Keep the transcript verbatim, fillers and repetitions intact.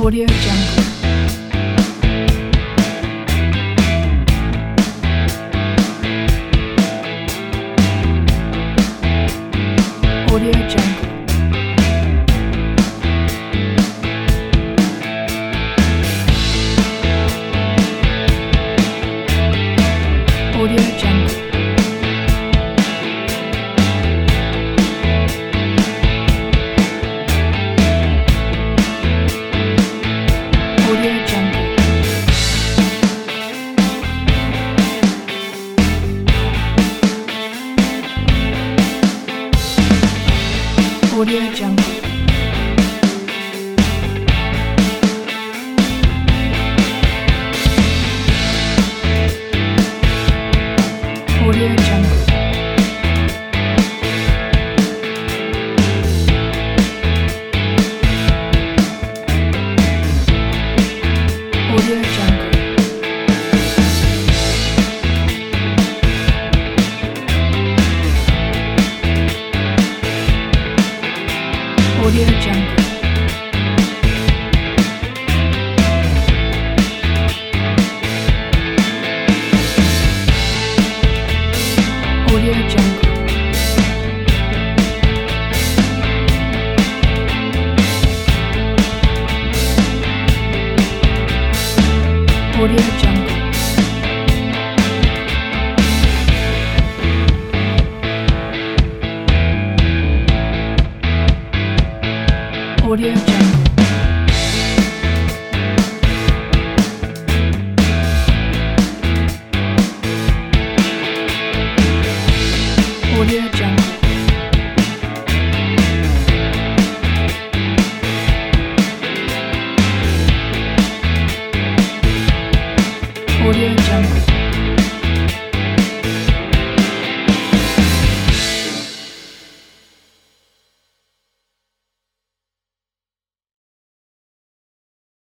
Audio Jungle. Audio Jungle. Audio Jungle. Audio Jungle. Audio Jungle. Audio Jungle. Audio Jungle. Audio Jungle. Audio Jungle. Audio Jungle. Audio Jungle. Audio Jungle. Audio Jungle.